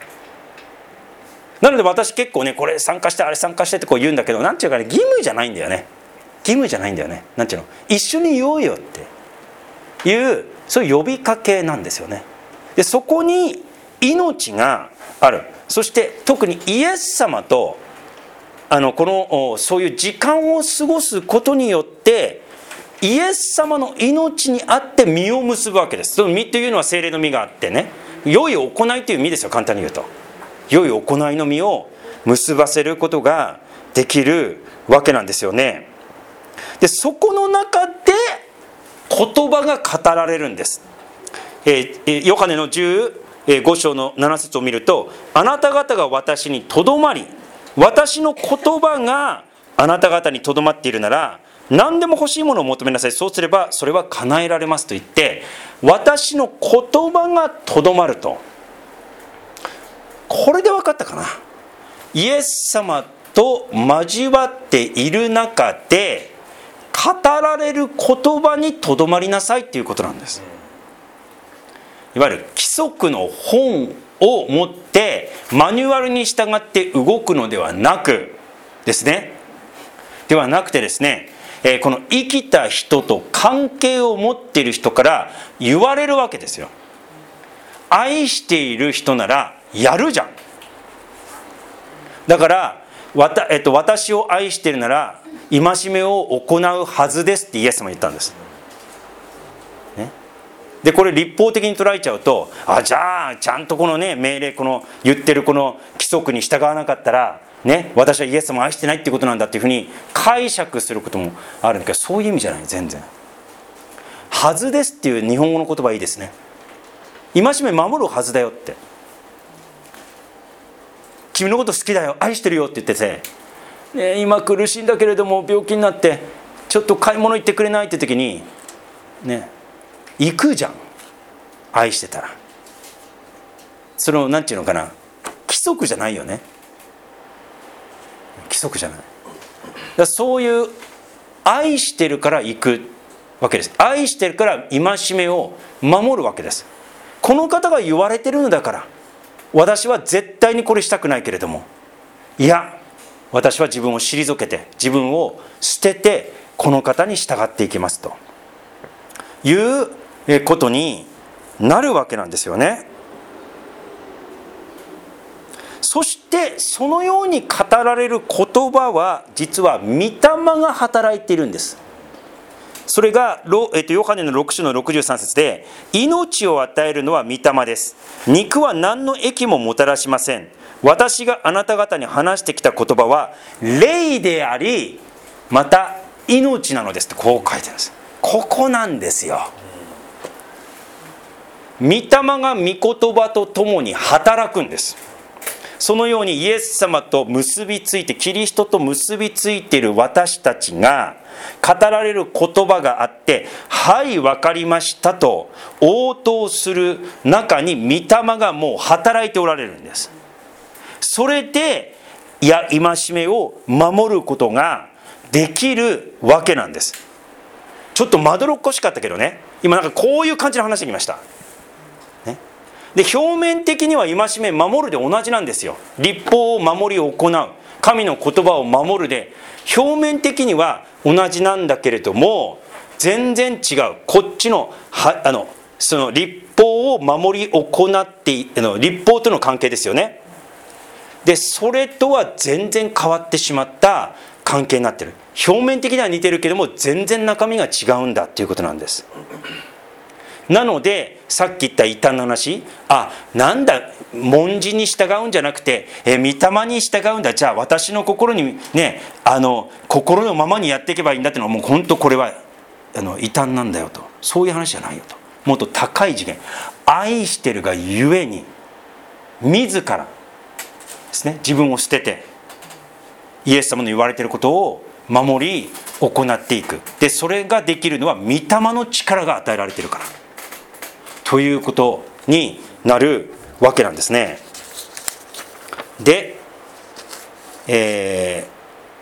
なので私結構ね、これ参加してあれ参加してってこう言うんだけど、なんていうかね、義務じゃないんだよね。義務じゃないんだよね。なんていうの、一緒にいようよっていうそういう呼びかけなんですよね。でそこに命がある。そして特にイエス様とあのこのそういう時間を過ごすことによってイエス様の命にあって実を結ぶわけです。その実というのは聖霊の実があってね、良い行いという実ですよ。簡単に言うと良い行いの実を結ばせることができるわけなんですよね。でそこの中で言葉が語られるんです。えー、ヨハネのじゅうご章のなな節を見ると、あなた方が私にとどまり私の言葉があなた方にとどまっているなら何でも欲しいものを求めなさい、そうすればそれは叶えられますと言って、私の言葉がとどまると。これで分かったかな。イエス様と交わっている中で語られる言葉にとどまりなさいっていうことなんです。いわゆる規則の本を持ってマニュアルに従って動くのではなくですねではなくてですね、えー、この生きた人と関係を持っている人から言われるわけですよ。愛している人ならやるじゃん。だからわた、えっと、私を愛しているなら戒めを行うはずですってイエス様言ったんです、ね、でこれ立法的に捉えちゃうと、あ、じゃあちゃんとこのね命令、この言ってるこの規則に従わなかったらね、私はイエス様を愛してないってことなんだっていうふうに解釈することもあるんだけど、そういう意味じゃない。全然はずですっていう日本語の言葉いいですね。戒め守るはずだよって、君のこと好きだよ、愛してるよって言ってて、ね、今苦しいんだけれども病気になってちょっと買い物行ってくれないって時にね、行くじゃん。愛してたらそのなんていうのかな、規則じゃないよね。規則じゃない。だからそういう愛してるから行くわけです。愛してるから戒めを守るわけです。この方が言われてるのだから私は絶対にこれしたくないけれども、いや私は自分を退けて自分を捨ててこの方に従っていきますということになるわけなんですよね。そしてそのように語られる言葉は実は御霊が働いているんです。それがヨハネのろく章のろくじゅうさん節で、命を与えるのは御霊です。肉は何の益ももたらしません。私があなた方に話してきた言葉は霊でありまた命なのですってこう書いてるんです。ここなんですよ。御霊が御言葉とともに働くんです。そのようにイエス様と結びついて、キリストと結びついている私たちが語られる言葉があって、はい分かりましたと応答する中に御霊がもう働いておられるんです。それでや戒めを守ることができるわけなんです。ちょっとまどろっこしかったけどね、今なんかこういう感じの話できました、ね、で表面的には戒め守るで同じなんですよ。律法を守り行う、神の言葉を守るで表面的には同じなんだけれども、全然違う。こっちのはあのその律法を守り行ってあの律法との関係ですよね。でそれとは全然変わってしまった関係になってる。表面的には似てるけども全然中身が違うんだということなんです。なのでさっき言った異端の話、あ、なんだ文字に従うんじゃなくて、え御霊に従うんだ、じゃあ私の心にね、あの心のままにやっていけばいいんだっていうのはもう本当これはあの異端なんだよと、そういう話じゃないよと。もっと高い次元、愛してるがゆえに自らですね、自分を捨ててイエス様の言われていることを守り行っていく。でそれができるのは御霊の力が与えられているからということになるわけなんですね。で、えー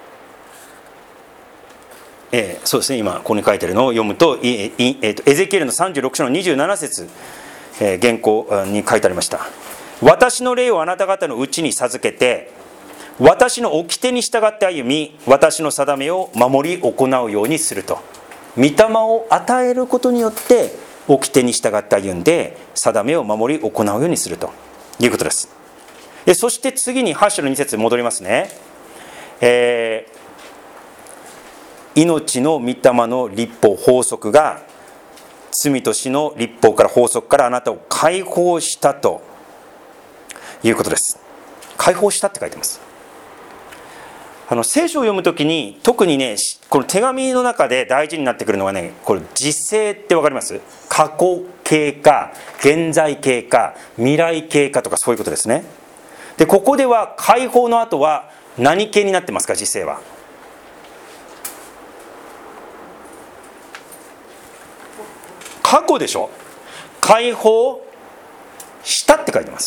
えー、そうですね、今ここに書いてあるのを読むと、えーえー、とエゼキエルのさんじゅうろく章のにじゅうなな節、えー、原稿に書いてありました。私の霊をあなた方のうちに授けて、私の掟に従って歩み、私の定めを守り行うようにすると。御霊を与えることによって掟に従って歩んで定めを守り行うようにするということです。でそして次にはち章のに節に戻りますね。えー、命の御霊の律法法則が罪と死の律法から法則からあなたを解放したということです。解放したって書いてます。あの聖書を読むときに特にね、この手紙の中で大事になってくるのはね、これ時制って分かります？過去形か現在形か未来形かとかそういうことですね。でここでは解放の後は何形になってますか？時制は過去でしょ。解放したって書いてます。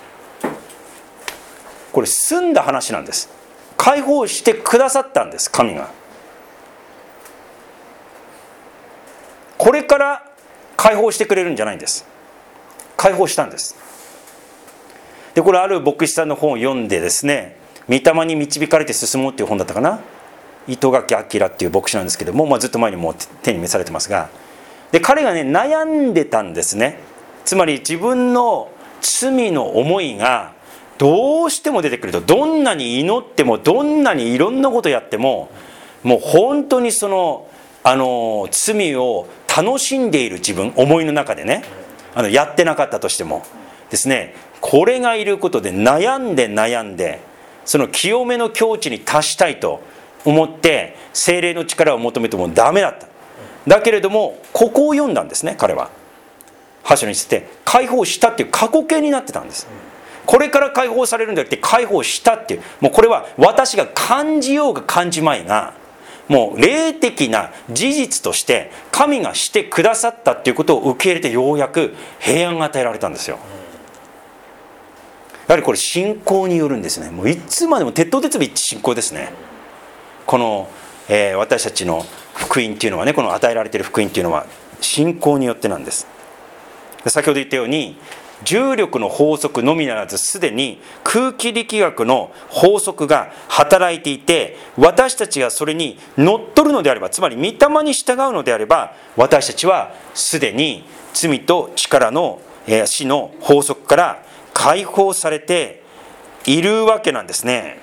これ済んだ話なんです。解放してくださったんです、神が。これから解放してくれるんじゃないんです。解放したんです。でこれある牧師さんの本を読んでですね、御霊に導かれて進もうっていう本だったかな、糸垣明っていう牧師なんですけども、まあ、ずっと前にもう手に召されてますが、で彼がね悩んでたんですね。つまり自分の罪の思いがどうしても出てくると、どんなに祈ってもどんなにいろんなことやっても、もう本当にそのあの罪を楽しんでいる自分、思いの中でね、あのやってなかったとしてもですね、これがいることで悩んで悩んで、その清めの境地に達したいと思って聖霊の力を求めてもダメだった。だけれどもここを読んだんですね、彼は。はち章にして解放したっていう過去形になってたんです。これから解放されるんじゃなくて解放したっていう、もうこれは私が感じようが感じまいが、もう霊的な事実として神がしてくださったっていうことを受け入れて、ようやく平安が与えられたんですよ。やはりこれ信仰によるんですね。もういつまでも鉄頭鉄尾一致信仰ですね。この、えー、私たちの福音っていうのはね、この与えられている福音っていうのは信仰によってなんです。先ほど言ったように重力の法則のみならず、すでに空気力学の法則が働いていて、私たちがそれにのっとるのであれば、つまり御霊に従うのであれば、私たちはすでに罪と力の、えー、死の法則から解放されているわけなんですね。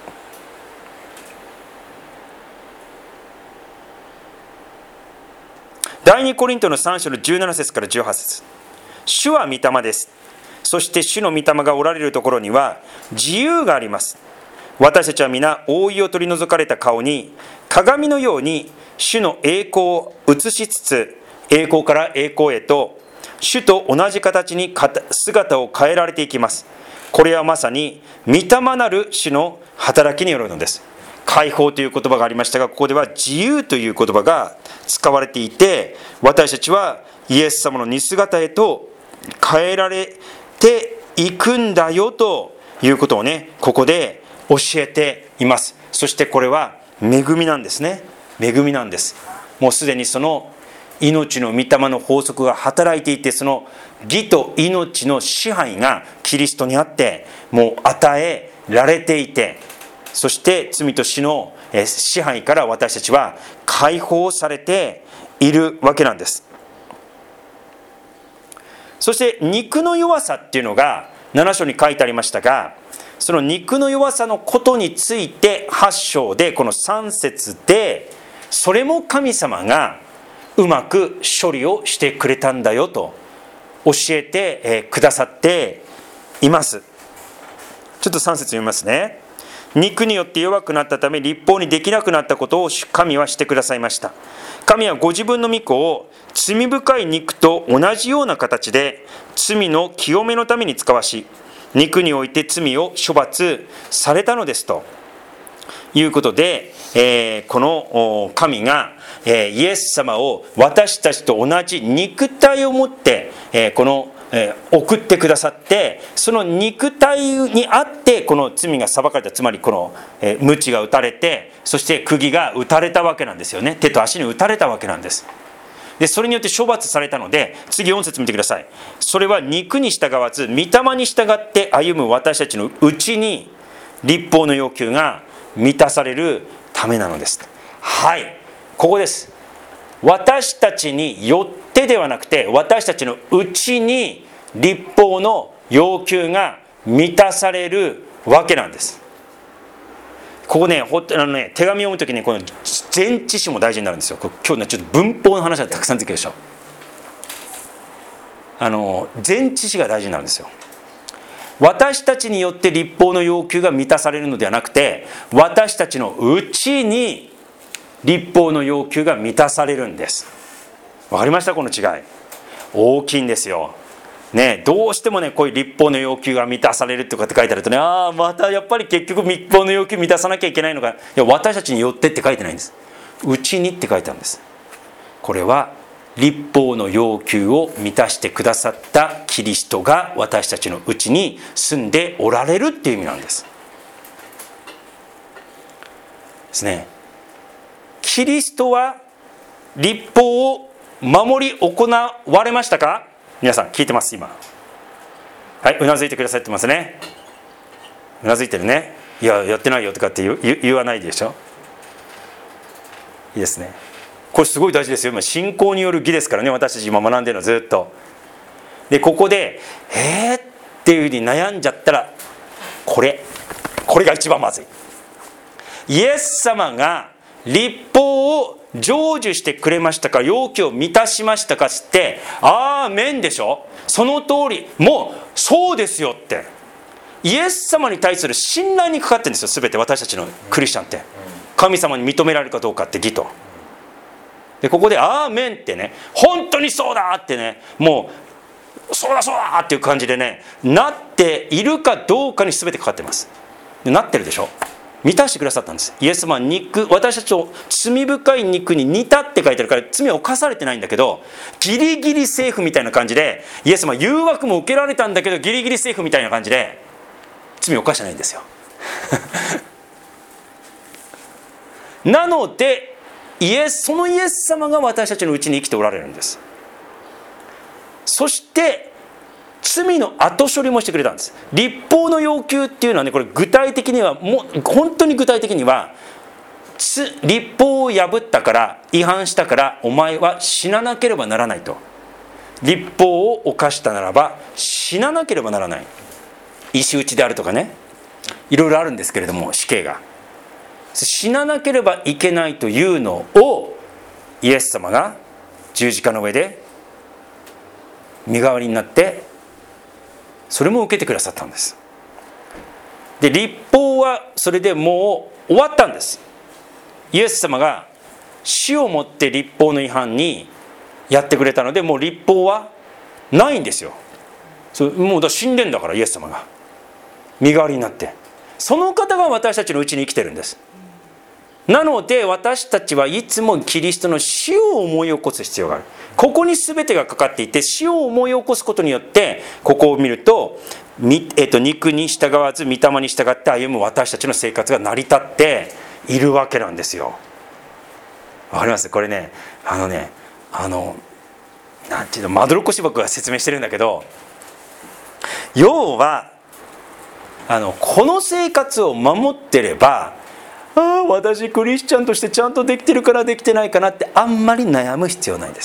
第二コリントのさん章のじゅうなな節からじゅうはち節、主は御霊です。そして主の御霊がおられるところには自由があります。私たちは皆覆いを取り除かれた顔に鏡のように主の栄光を映しつつ、栄光から栄光へと主と同じ形に姿を変えられていきます。これはまさに御霊なる主の働きによるのです。解放という言葉がありましたが、ここでは自由という言葉が使われていて、私たちはイエス様の似姿へと変えられていくんだよということをね、ここで教えています。そしてこれは恵みなんですね。恵みなんです。もうすでにその命の御霊の法則が働いていて、その義と命の支配がキリストにあってもう与えられていて、そして罪と死の支配から私たちは解放されているわけなんです。そして肉の弱さっていうのがなな章に書いてありましたが、その肉の弱さのことについてはち章でこのさん節で、それも神様がうまく処理をしてくれたんだよと教えてくださっています。ちょっとさん節読みますね。肉によって弱くなったため立法にできなくなったことを神はしてくださいました。神はご自分の御子を罪深い肉と同じような形で罪の清めのために使わし、肉において罪を処罰されたのですということで、えー、この神が、えー、イエス様を私たちと同じ肉体を持って、えー、この、えー、送ってくださって、その肉体にあってこの罪が裁かれた、つまりこの、えー、鞭が打たれて、そして釘が打たれたわけなんですよね。手と足に打たれたわけなんです。でそれによって処罰されたので、次よん節見てください。それは肉に従わず御霊に従って歩む私たちのうちに律法の要求が満たされるためなのです。はい、ここです。私たちによってではなくて、私たちのうちに律法の要求が満たされるわけなんです。ここね、ほあのね手紙を読むときにこの前置詞も大事になるんですよ。今日ねちょっと文法の話がたくさん出てくるでしょ。あの前置詞が大事になるんですよ。私たちによって律法の要求が満たされるのではなくて、私たちのうちに律法の要求が満たされるんです。わかりました？この違い大きいんですよ。ね、どうしてもねこういう律法の要求が満たされるとかって書いてあるとね、ああまたやっぱり結局律法の要求満たさなきゃいけないのか。いや、私たちによってって書いてないんです。うちにって書いてあるんです。これは律法の要求を満たしてくださったキリストが私たちのうちに住んでおられるっていう意味なんですですね。キリストは律法を守り行われましたか？皆さん聞いてます？今はい、うなずいてくださってますね。うなずいてるね。いややってないよとかって 言, 言わないでしょ。いいですね。これすごい大事ですよ。今信仰による義ですからね、私たち今学んでるのずっと。でここでえーっていうふうに悩んじゃったら、これこれが一番まずい。イエス様が律法を成就してくれましたか、要求を満たしましたかって、アーメンでしょ。その通り、もうそうですよって。イエス様に対する信頼にかかってるんですよ。全て私たちのクリスチャンって、神様に認められるかどうかって義と。でここでアーメンってね、本当にそうだってね、もうそうだそうだっていう感じでね、なっているかどうかに全てかかってます。でなってるでしょ。満たしてくださったんです。イエス様は肉、私たちを罪深い肉に似たって書いてあるから、罪を犯されてないんだけど、ギリギリセーフみたいな感じで、イエス様は誘惑も受けられたんだけどギリギリセーフみたいな感じで罪を犯してないんですよなのでイエスそのイエス様が私たちのうちに生きておられるんです。そして罪の後処理もしてくれたんです。律法の要求っていうのはね、これ具体的にはもう本当に具体的には、律法を破ったから違反したからお前は死ななければならないと。律法を犯したならば死ななければならない。石打ちであるとかね、いろいろあるんですけれども、死刑が死ななければいけないというのをイエス様が十字架の上で身代わりになってそれも受けてくださったんです。で律法はそれでもう終わったんです。イエス様が死をもって律法の違反にやってくれたので、もう律法はないんですよ。そもうだ死んでんだから、イエス様が身代わりになって、その方が私たちのうちに生きてるんです。なので私たちはいつもキリストの死を思い起こす必要がある。ここに全てがかかっていて、死を思い起こすことによって、ここを見るとえっと、肉に従わず御霊に従って歩む私たちの生活が成り立っているわけなんですよ。わかります？これね、あのね、あのなんていうの、まどろっこし僕が説明してるんだけど、要はあのこの生活を守ってれば、ああ私クリスチャンとしてちゃんとできてるからできてないかなってあんまり悩む必要ないです。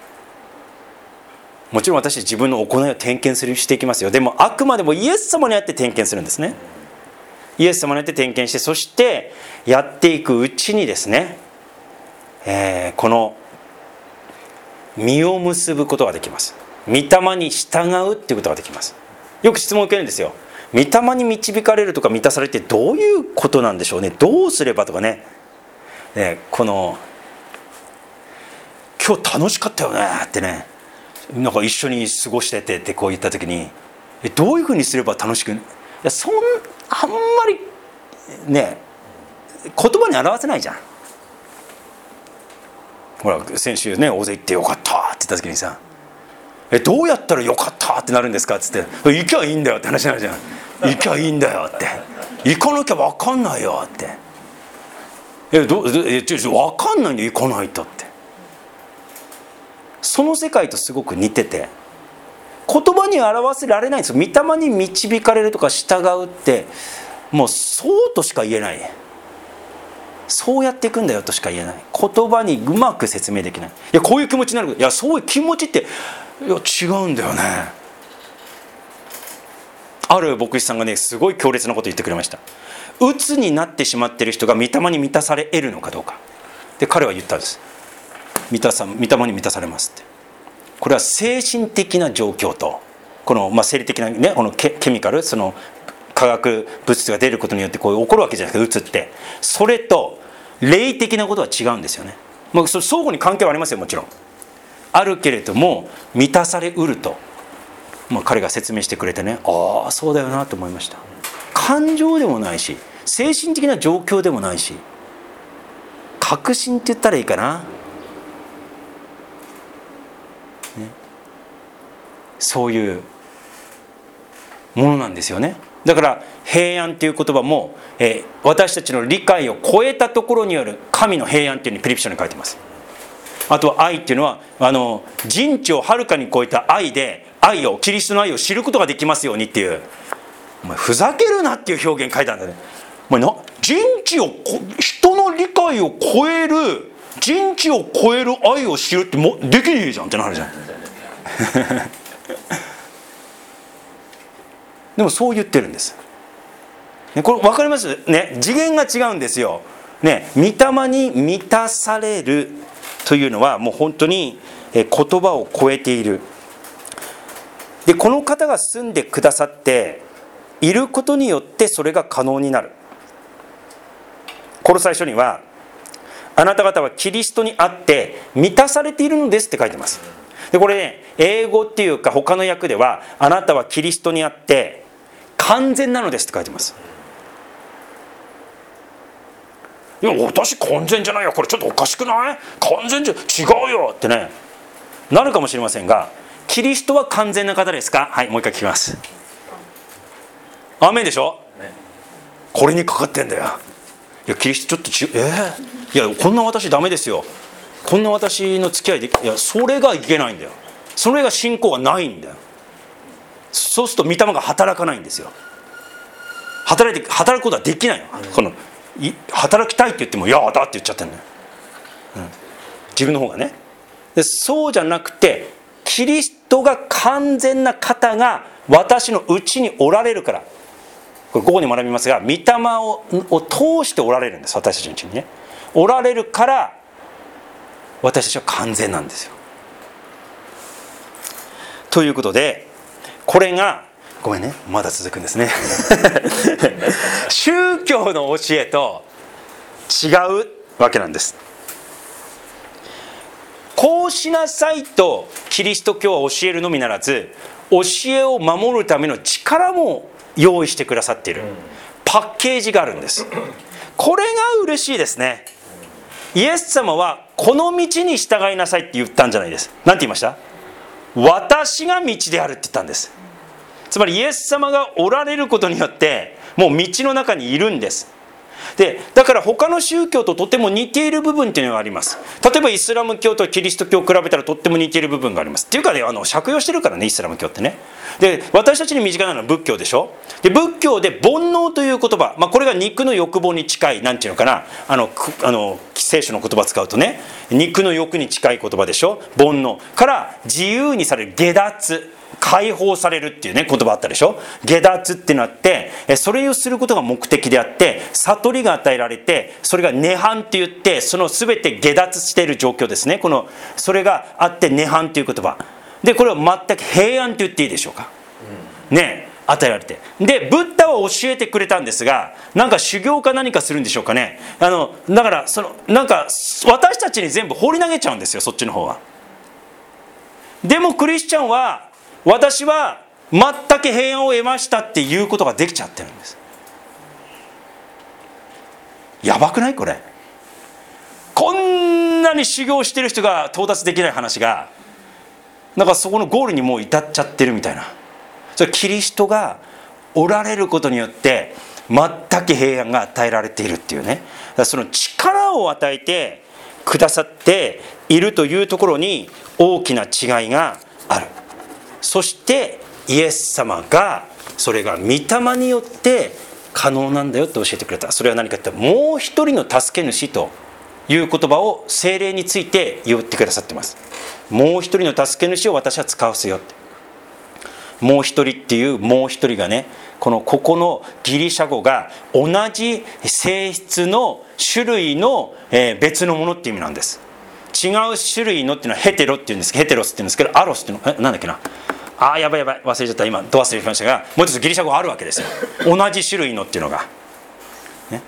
もちろん私自分の行いを点検するしていきますよ。でもあくまでもイエス様にあって点検するんですね。イエス様にあって点検して、そしてやっていくうちにですね、えー、この実を結ぶことができます。御霊に従うっていうことができます。よく質問を受けるんですよ。御霊に導かれるとか満たされてどういうことなんでしょうね、どうすればとかね。ね、この今日楽しかったよねってね、なんか一緒に過ごしててってこう言った時に、えどういうふうにすれば楽しく、いやそんあんまりね言葉に表せないじゃん。ほら先週ね大勢行ってよかったって言った時にさ、えどうやったらよかったってなるんですかっつって、行きゃいいんだよって話になるじゃん。行きゃいいんだよって、行かなきゃ分かんないよって、えどえちょちょ分かんないんで行かないとって、その世界とすごく似てて、言葉に表せられないんですよ。御霊に導かれるとか従うってもうそうとしか言えない、そうやっていくんだよとしか言えない、言葉にうまく説明できない。いやこういう気持ちになる、いやそういう気持ちっていや違うんだよね。ある牧師さんがねすごい強烈なこと言ってくれました。鬱になってしまっている人が御霊に満たされ得るのかどうかで、彼は言ったんです。満たさ御霊に満たされますって。これは精神的な状況とこの、まあ、生理的な、ね、この ケ, ケミカルその化学物質が出ることによってこう起こるわけじゃないですか、鬱って。それと霊的なことは違うんですよね。まあ、そ相互に関係はありますよ、もちろんあるけれども満たされうると、まあ、彼が説明してくれてね、ああそうだよなと思いました。感情でもないし精神的な状況でもないし、確信って言ったらいいかな、ね、そういうものなんですよね。だから平安という言葉も、えー、私たちの理解を超えたところによる神の平安というふうにピリピ書に書いてます。あとは愛っていうのはあの人知をはるかに超えた愛で、愛をキリストの愛を知ることができますようにっていう、お前ふざけるなっていう表現書いたんだね。お前な人知を人の理解を超える人知を超える愛を知るってもできねえじゃんってなるじゃんでもそう言ってるんです、ね、これ分かりますね。次元が違うんですよ、ね、御霊に満たされるというのはもう本当に言葉を超えている。でこの方が住んでくださっていることによってそれが可能になる。コロサイ書にはあなた方はキリストにあって満たされているのですって書いてます。でこれね英語っていうか他の訳ではあなたはキリストにあって完全なのですって書いてます。いや私完全じゃないよ、これちょっとおかしくない、完全じゃ違うよってねなるかもしれませんが、キリストは完全な方ですか。はい、もう一回聞きます。アーメンでしょ、ね、これにかかってんだよ。いやキリストちょっと違う、えー、いやこんな私ダメですよ、こんな私の付き合いで、いやそれがいけないんだよ、それが信仰がないんだよ。そうすると御霊が働かないんですよ。働いて働くことはできないの、うん、この働きたいって言っても「やだ」って言っちゃってるんだよ、うん、自分の方がね。でそうじゃなくてキリストが完全な方が私のうちにおられるから、これ午後に学びますが、御霊をを通しておられるんです。私たちのうちにねおられるから私たちは完全なんですよ。ということでこれがごめんねまだ続くんですね宗教の教えと違うわけなんです。こうしなさいとキリスト教は教えるのみならず、教えを守るための力も用意してくださっているパッケージがあるんです。これが嬉しいですね。イエス様はこの道に従いなさいって言ったんじゃないです。何て言いました？私が道であるって言ったんです。 つまりイエス様がおられることによってもう道の中にいるんです。でだから他の宗教ととても似ている部分っていうのがあります。例えばイスラム教とキリスト教を比べたらとっても似ている部分があります。っていうかね、あの借用してるからね、イスラム教ってね。で私たちに身近なのは仏教でしょ。で仏教で煩悩という言葉、まあ、これが肉の欲望に近い、なんていうのかな、あのあの聖書の言葉使うとね、肉の欲に近い言葉でしょ。煩悩から自由にされる下脱、解放されるっていうね言葉あったでしょ。下脱ってなって、それをすることが目的であって、悟りが与えられて、それが涅槃って言って、その全て下脱している状況ですね。このそれがあって涅槃っていう言葉で、これは全く平安って言っていいでしょうか、うん、ね与えられて、でブッダは教えてくれたんですが、なんか修行か何かするんでしょうかね。あのだからそのなんか私たちに全部放り投げちゃうんですよ、そっちの方は。でもクリスチャンは、私は全く平安を得ましたっていうことができちゃってるんです。やばくないこれ。こんなに修行してる人が到達できない話が、なんかそこのゴールにもう至っちゃってるみたいな。それキリストがおられることによって全く平安が与えられているっていうね。だからその力を与えてくださっているというところに大きな違いがある。そしてイエス様がそれが御霊によって可能なんだよって教えてくれた。それは何かって、もう一人の助け主という言葉を聖霊について言ってくださってます。もう一人の助け主を私は使わせよって。もう一人っていうもう一人がね、このここのギリシャ語が同じ性質の種類の別のものっていう意味なんです。違う種類のっていうのはヘテロっていうんですけど、ヘテロスっていうんですけど、アロスっていうのはなんだっけな、あーやばいやばい忘れちゃった、今ど忘れしましたが、もう一つギリシャ語あるわけですよ、同じ種類のっていうのが、ね、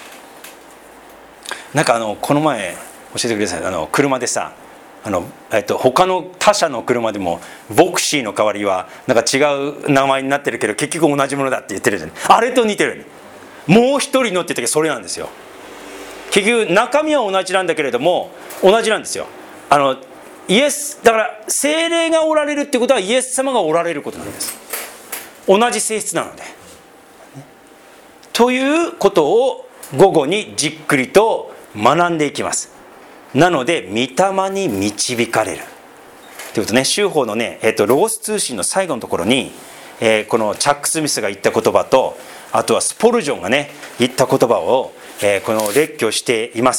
なんかあのこの前教えてください。あの車でさ、あの、えっと、他の他社の車でもボクシーの代わりはなんか違う名前になってるけど結局同じものだって言ってるじゃん。あれと似てる。もう一人のって言ったけどそれなんですよ。結局中身は同じなんだけれども同じなんですよ。あのイエスだから聖霊がおられるってことはイエス様がおられることなんです。同じ性質なので、ということを午後にじっくりと学んでいきます。なので御霊に導かれるということね。修法のね、えーと、ロゴス通信の最後のところに、えー、このチャック・スミスが言った言葉と、あとはスポルジョンがね言った言葉を、えー、この列挙しています。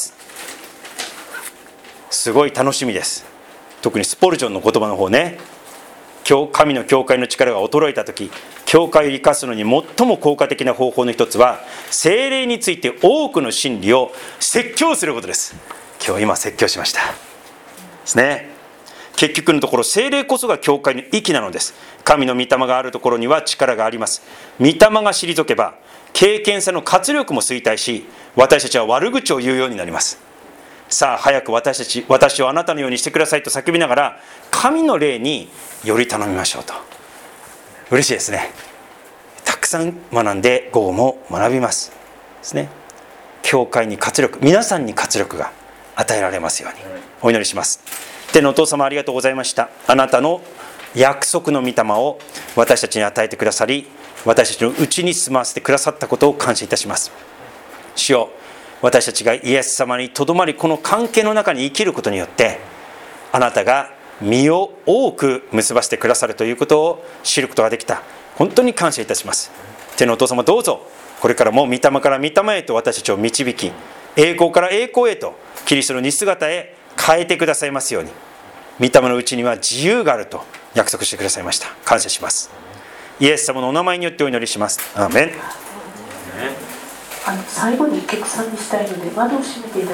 すごい楽しみです。特にスポルジョンの言葉の方ね、神の教会の力が衰えた時、教会を生かすのに最も効果的な方法の一つは聖霊について多くの真理を説教することです。今日今説教しましたですね。結局のところ聖霊こそが教会の息なのです。神の御霊があるところには力があります。御霊が退けば経験者の活力も衰退し、私たちは悪口を言うようになります。さあ早く私たち私をあなたのようにしてくださいと叫びながら神の霊により頼みましょうと。嬉しいですね。たくさん学んで午後も学びますですね。教会に活力、皆さんに活力が与えられますようにお祈りします。天のお父様、ありがとうございました。あなたの約束の御霊を私たちに与えてくださり、私たちのうちに住まわせてくださったことを感謝いたします。主よ、私たちがイエス様にとどまり、この関係の中に生きることによってあなたが実を多く結ばせてくださるということを知ることができた。本当に感謝いたします。天のお父様、どうぞこれからも御霊から御霊へと私たちを導き、栄光から栄光へとキリストの似姿へ変えてくださいますように。御霊のうちには自由があると約束してくださいました。感謝します。イエス様のお名前によってお祈りします。アーメン。 あの最後にお客さんにしたいので窓を閉めていただ